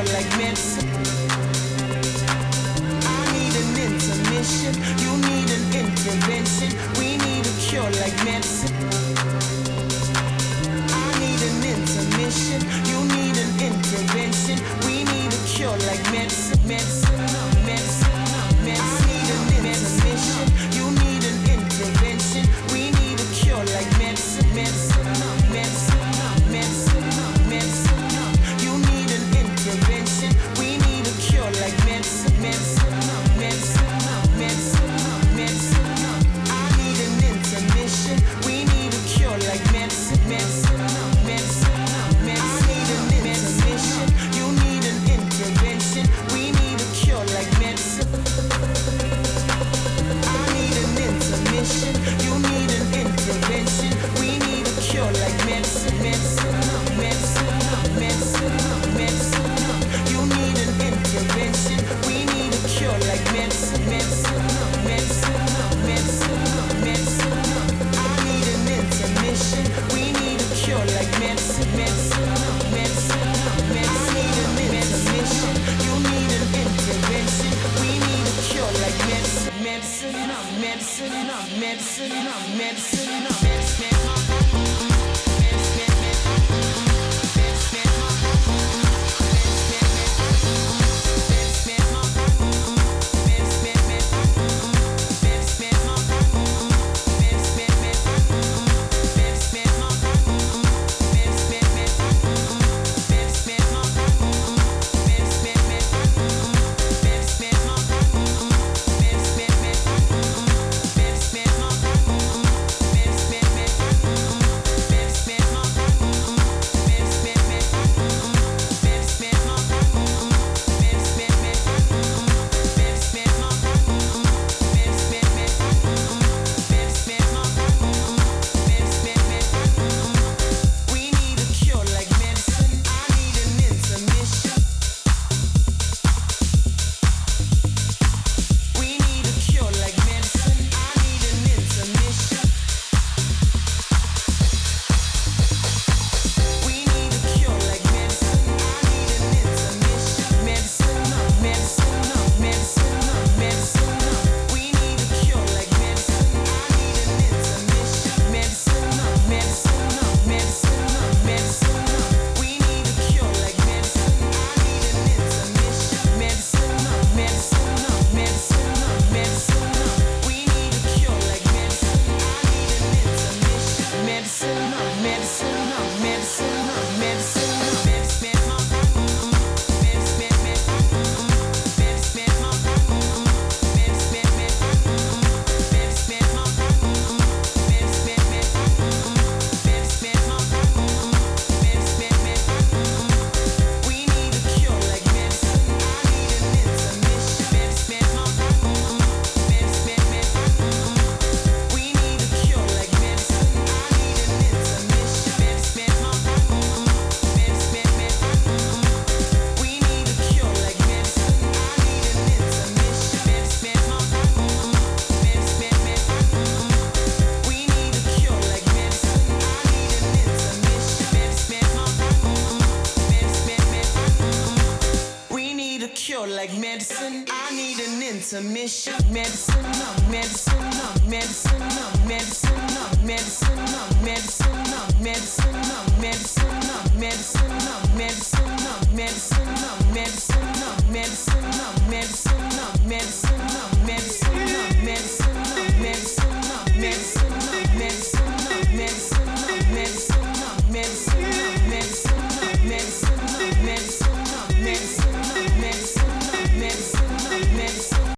like medicine. I need an intermission. You need an intervention. We need a cure like medicine. I need an intermission. You need an intervention. We need a cure like medicine. Medicine, medicine, medicine. I need an intermission. You need an intervention. We need a cure like medicine. Medicine, medicine, medicine, medicine. You need an intervention. We need a cure like medicine. Medicine, medicine, medicine, medicine. I need an intermission. We need a cure like medicine. Medicine, medicine, medicine. I need an intermission. You need an intervention. We need a cure like medicine. I need an intermission. You need an intervention. We need a cure like medicine. Medicine, medicine, medicine, medicine. You need an intervention. We need a cure like medicine. Medicine, medicine, medicine, medicine. I need an intermission. We need a cure like medicine. Medicine, medicine, medicine. I need an intermission. You need an intervention. We need a cure like medicine. Medicine, medicine, medicine, medicine, medicine. Like medicine, I need an intermission. Medicine, medicine, medicine, medicine.